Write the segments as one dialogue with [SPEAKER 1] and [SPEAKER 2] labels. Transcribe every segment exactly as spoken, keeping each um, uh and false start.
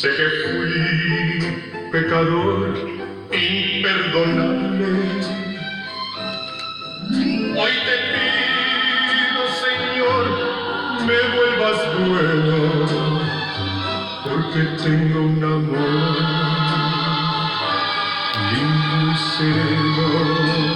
[SPEAKER 1] Sé que fui pecador imperdonable. Hoy te pido, Señor, me vuelvas bueno, porque tengo un amor limpio y sereno.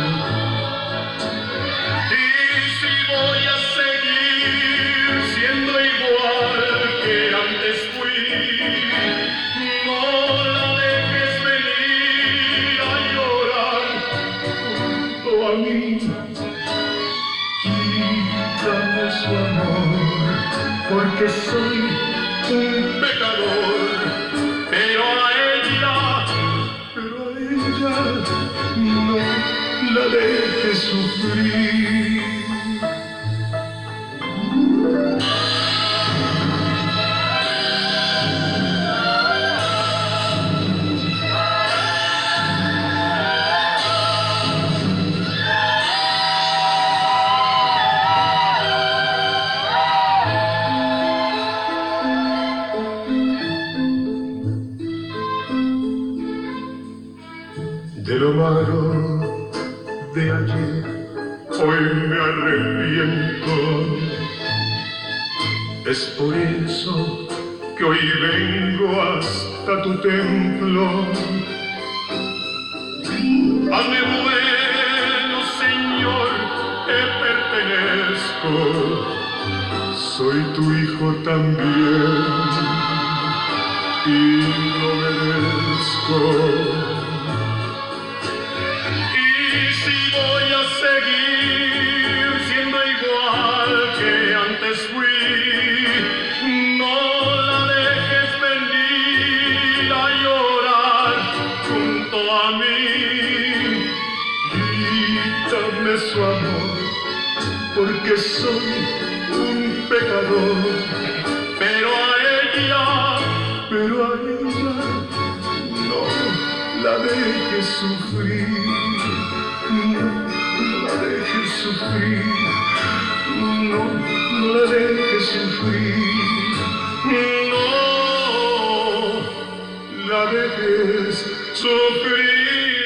[SPEAKER 1] Y si voy a seguir siendo igual que antes fui, no la dejes venir a llorar junto a mí. Quítame su amor, porque soy un pecador, pero a ella, pero a ella no la dejes sufrir. De lo malo de ayer, hoy me arrepiento. Es por eso que hoy vengo hasta tu templo. Hazme bueno, Señor, te pertenezco. Soy tu hijo también y lo merezco. Seguir siendo igual que antes fui, no la dejes venir a llorar junto a mí. Quítame su amor, porque soy un pecador, pero a ella, pero a ella no la dejes sufrir. No la dejes sufrir, no, no la dejes sufrir, no la dejes sufrir.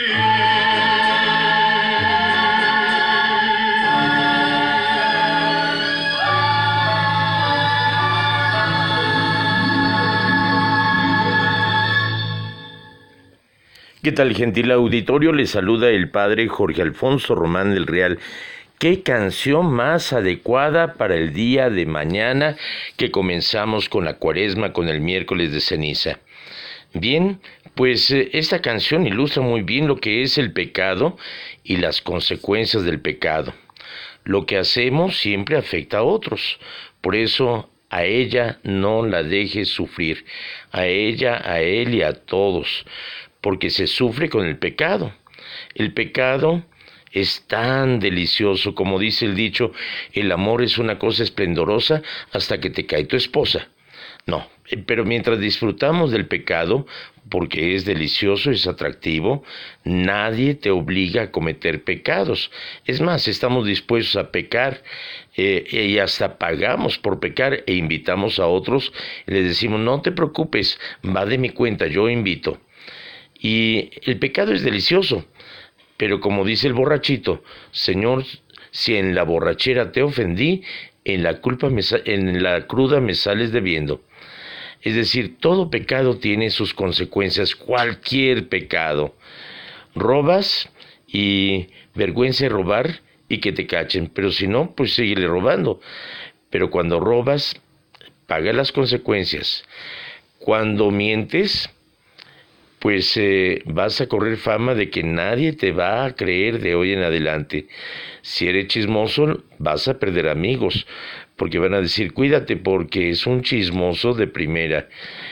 [SPEAKER 2] ¿Qué tal, gentil auditorio? Les saluda el padre Jorge Alfonso Román del Real. ¿Qué canción más adecuada para el día de mañana que comenzamos con la cuaresma, con el miércoles de ceniza? Bien, pues eh, esta canción ilustra muy bien lo que es el pecado y las consecuencias del pecado. Lo que hacemos siempre afecta a otros, por eso a ella no la dejes sufrir, a ella, a él y a todos, porque se sufre con el pecado. El pecado es tan delicioso, como dice el dicho, el amor es una cosa esplendorosa hasta que te cae tu esposa. No, pero mientras disfrutamos del pecado, porque es delicioso, es atractivo, nadie te obliga a cometer pecados. Es más, estamos dispuestos a pecar eh, y hasta pagamos por pecar e invitamos a otros y les decimos, no te preocupes, va de mi cuenta, yo invito. Y el pecado es delicioso, pero como dice el borrachito, Señor, si en la borrachera te ofendí, en la culpa me, en la cruda me sales debiendo. Es decir, todo pecado tiene sus consecuencias, cualquier pecado. Robas y vergüenza de robar y que te cachen, pero si no, pues síguele robando. Pero cuando robas, paga las consecuencias. Cuando mientes, pues eh, vas a correr fama de que nadie te va a creer de hoy en adelante. Si eres chismoso, vas a perder amigos, porque van a decir, cuídate porque es un chismoso de primera.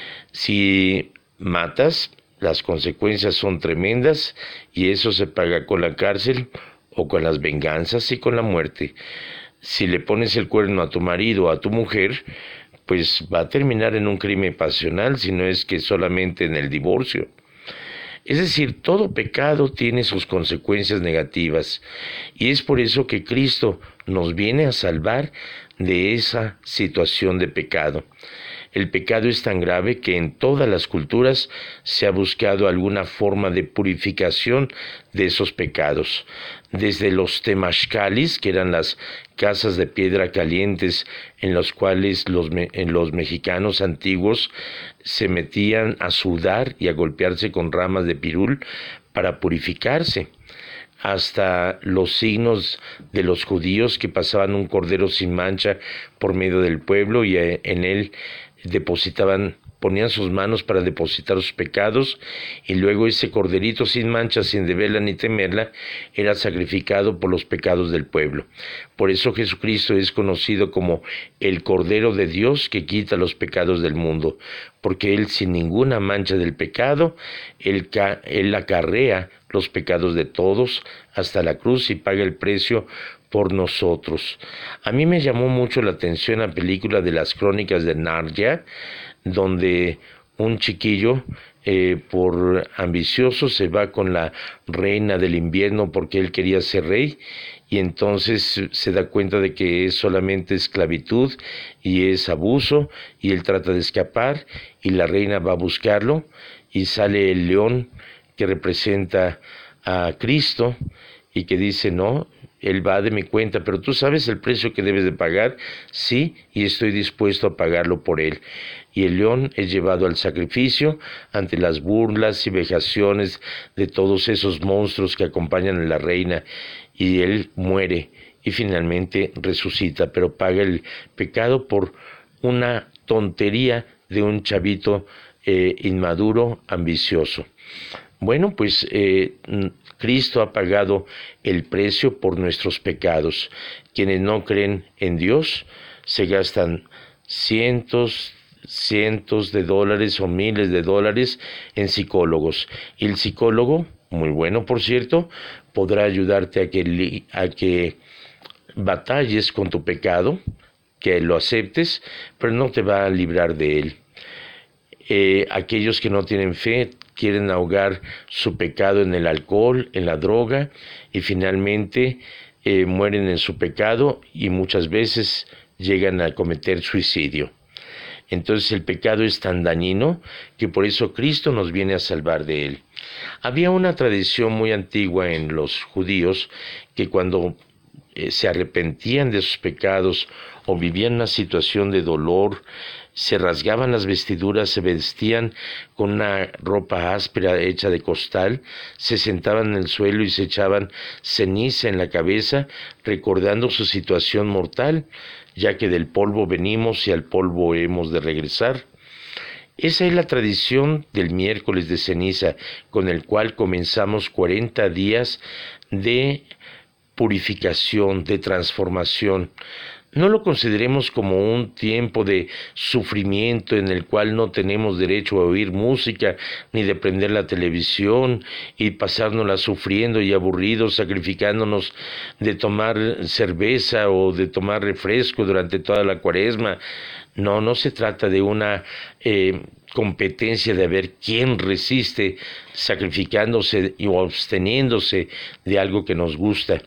[SPEAKER 2] Si matas, las consecuencias son tremendas y eso se paga con la cárcel o con las venganzas y con la muerte. Si le pones el cuerno a tu marido o a tu mujer, pues va a terminar en un crimen pasional, si no es que solamente en el divorcio. Es decir, todo pecado tiene sus consecuencias negativas y es por eso que Cristo nos viene a salvar de esa situación de pecado. El pecado es tan grave que en todas las culturas se ha buscado alguna forma de purificación de esos pecados. Desde los temazcalis, que eran las casas de piedra calientes en las cuales los, en los mexicanos antiguos se metían a sudar y a golpearse con ramas de pirul para purificarse, hasta los signos de los judíos que pasaban un cordero sin mancha por medio del pueblo y en él depositaban, ponían sus manos para depositar sus pecados, y luego ese corderito sin mancha, sin deberla ni temerla, era sacrificado por los pecados del pueblo. Por eso Jesucristo es conocido como el Cordero de Dios que quita los pecados del mundo, porque Él, sin ninguna mancha del pecado, Él, él acarrea los pecados de todos hasta la cruz y paga el precio por nosotros. A mí me llamó mucho la atención la película de las Crónicas de Narnia, donde un chiquillo eh, por ambicioso se va con la reina del invierno porque él quería ser rey, y entonces se da cuenta de que es solamente esclavitud y es abuso, y él trata de escapar y la reina va a buscarlo y sale el león que representa a Cristo y que dice: no, él va de mi cuenta, pero tú sabes el precio que debes de pagar. Sí, y estoy dispuesto a pagarlo por él. Y el león es llevado al sacrificio ante las burlas y vejaciones de todos esos monstruos que acompañan a la reina, y él muere y finalmente resucita, pero paga el pecado por una tontería de un chavito eh, inmaduro, ambicioso. Bueno, pues eh, Cristo ha pagado el precio por nuestros pecados. Quienes no creen en Dios se gastan cientos, cientos de dólares o miles de dólares en psicólogos. Y el psicólogo, muy bueno por cierto, podrá ayudarte a que, a que batalles con tu pecado, que lo aceptes, pero no te va a librar de él. Eh, aquellos que no tienen fe quieren ahogar su pecado en el alcohol, en la droga, y finalmente eh, mueren en su pecado y muchas veces llegan a cometer suicidio. Entonces el pecado es tan dañino que por eso Cristo nos viene a salvar de él. Había una tradición muy antigua en los judíos que cuando eh, se arrepentían de sus pecados o vivían una situación de dolor, se rasgaban las vestiduras, se vestían con una ropa áspera hecha de costal, se sentaban en el suelo y se echaban ceniza en la cabeza, recordando su situación mortal, ya que del polvo venimos y al polvo hemos de regresar. Esa es la tradición del miércoles de ceniza, con el cual comenzamos cuarenta días de purificación, de transformación. No lo consideremos como un tiempo de sufrimiento en el cual no tenemos derecho a oír música ni de prender la televisión y pasárnosla sufriendo y aburridos, sacrificándonos de tomar cerveza o de tomar refresco durante toda la cuaresma. No, no se trata de una eh, competencia de ver quién resiste sacrificándose o absteniéndose de algo que nos gusta.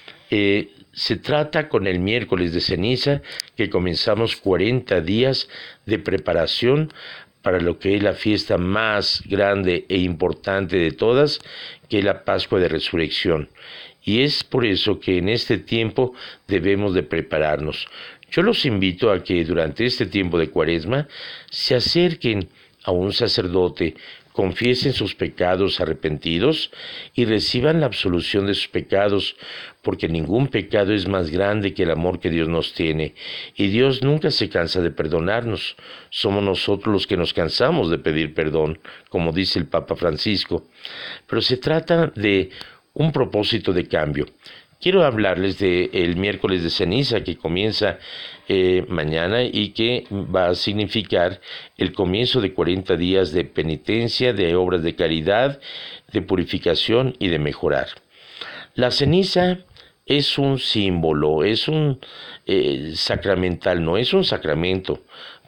[SPEAKER 2] Eh, Se trata con el miércoles de ceniza que comenzamos cuarenta días de preparación para lo que es la fiesta más grande e importante de todas, que es la Pascua de Resurrección. Y es por eso que en este tiempo debemos de prepararnos. Yo los invito a que durante este tiempo de Cuaresma se acerquen a un sacerdote, confiesen sus pecados arrepentidos y reciban la absolución de sus pecados, porque ningún pecado es más grande que el amor que Dios nos tiene, y Dios nunca se cansa de perdonarnos. Somos nosotros los que nos cansamos de pedir perdón, como dice el Papa Francisco. Pero se trata de un propósito de cambio. Quiero hablarles del miércoles de ceniza que comienza eh, mañana y que va a significar el comienzo de cuarenta días de penitencia, de obras de caridad, de purificación y de mejorar. La ceniza es un símbolo, es un eh, sacramental, no es un sacramento,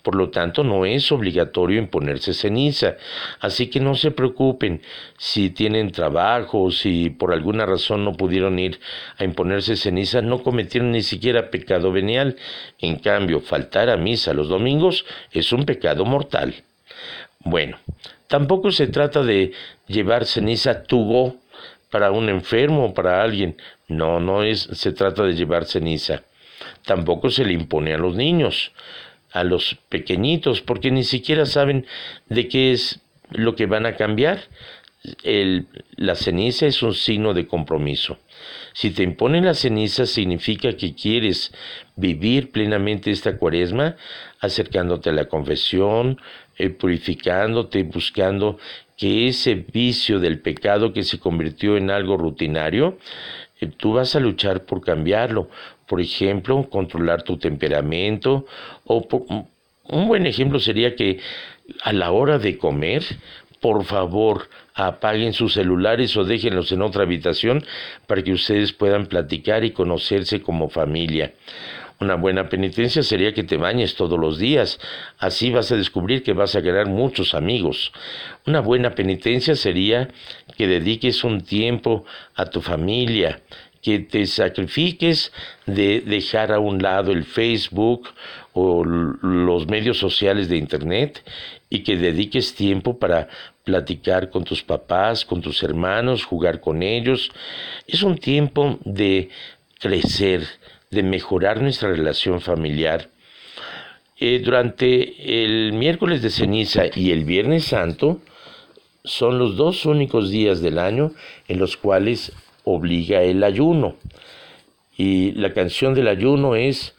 [SPEAKER 2] Por lo tanto, no es obligatorio imponerse ceniza. Así que no se preocupen si tienen trabajo, si por alguna razón no pudieron ir a imponerse ceniza, no cometieron ni siquiera pecado venial. En cambio, faltar a misa los domingos es un pecado mortal. Bueno, tampoco se trata de llevar ceniza to go para un enfermo o para alguien. No, no es, se trata de llevar ceniza. Tampoco se le impone a los niños, a los pequeñitos, porque ni siquiera saben de qué es lo que van a cambiar. El, la ceniza es un signo de compromiso. Si te imponen la ceniza, significa que quieres vivir plenamente esta cuaresma, acercándote a la confesión, eh, purificándote, buscando que ese vicio del pecado que se convirtió en algo rutinario, eh, tú vas a luchar por cambiarlo. Por ejemplo, controlar tu temperamento, o por, un buen ejemplo sería que a la hora de comer, por favor, apaguen sus celulares o déjenlos en otra habitación para que ustedes puedan platicar y conocerse como familia. Una buena penitencia sería que te bañes todos los días. Así vas a descubrir que vas a ganar muchos amigos. Una buena penitencia sería que dediques un tiempo a tu familia, que te sacrifiques de dejar a un lado el Facebook o los medios sociales de Internet y que dediques tiempo para platicar con tus papás, con tus hermanos, jugar con ellos. Es un tiempo de crecer, de mejorar nuestra relación familiar. Eh, durante el miércoles de ceniza y el viernes santo son los dos únicos días del año en los cuales obliga el ayuno. Y la canción del ayuno es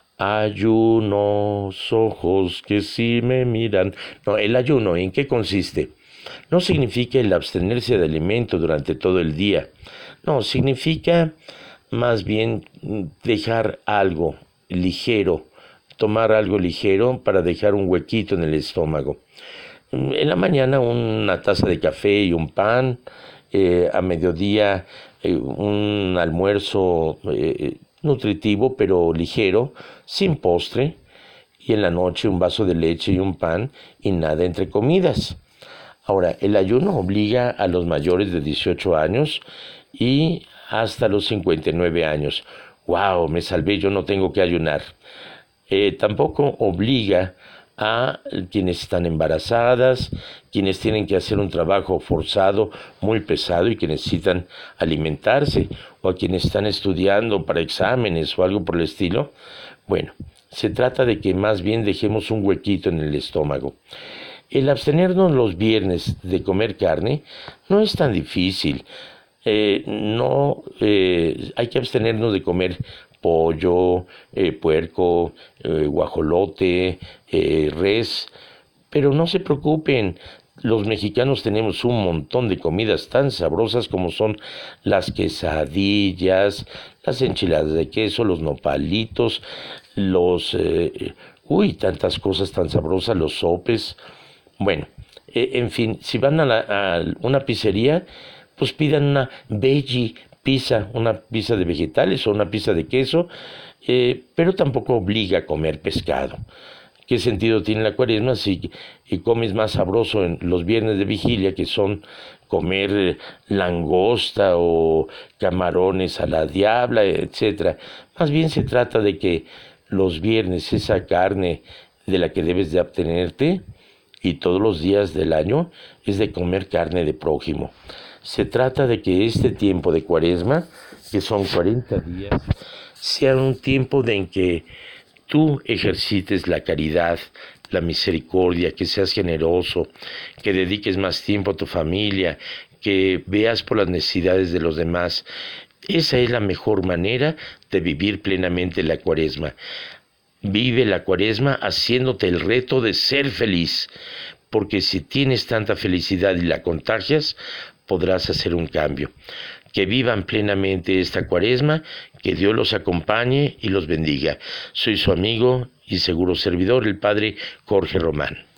[SPEAKER 2] ayunos ojos que sí me miran. No, el ayuno, ¿en qué consiste? No significa el abstenerse de alimento durante todo el día. No, significa más bien dejar algo ligero, tomar algo ligero para dejar un huequito en el estómago. En la mañana una taza de café y un pan, eh, a mediodía eh, un almuerzo eh, nutritivo pero ligero, sin postre, y en la noche un vaso de leche y un pan y nada entre comidas. Ahora, el ayuno obliga a los mayores de dieciocho años y hasta los cincuenta y nueve años. ¡Wow! Me salvé, yo no tengo que ayunar. Eh, tampoco obliga a quienes están embarazadas, quienes tienen que hacer un trabajo forzado, muy pesado y que necesitan alimentarse, o a quienes están estudiando para exámenes o algo por el estilo. Bueno, se trata de que más bien dejemos un huequito en el estómago. El abstenernos los viernes de comer carne no es tan difícil. Eh, no eh, hay que abstenernos de comer pollo, eh, puerco, eh, guajolote, eh, res, pero no se preocupen, los mexicanos tenemos un montón de comidas tan sabrosas como son las quesadillas, las enchiladas de queso, los nopalitos, los, eh, uy, tantas cosas tan sabrosas, los sopes. Bueno, eh, en fin, si van a, la, a una pizzería, pues pidan una veggie pizza, una pizza de vegetales o una pizza de queso, eh, pero tampoco obliga a comer pescado. ¿Qué sentido tiene la cuaresma si y comes más sabroso en los viernes de vigilia, que son comer langosta o camarones a la diabla, etcétera? Más bien se trata de que los viernes esa carne de la que debes de abstenerte y todos los días del año es de comer carne de prójimo. Se trata de que este tiempo de cuaresma, que son cuarenta días, sea un tiempo de en que tú ejercites la caridad, la misericordia, que seas generoso, que dediques más tiempo a tu familia, que veas por las necesidades de los demás. Esa es la mejor manera de vivir plenamente la cuaresma. Vive la cuaresma haciéndote el reto de ser feliz, porque si tienes tanta felicidad y la contagias, podrás hacer un cambio. Que vivan plenamente esta cuaresma, que Dios los acompañe y los bendiga. Soy su amigo y seguro servidor, el Padre Jorge Román.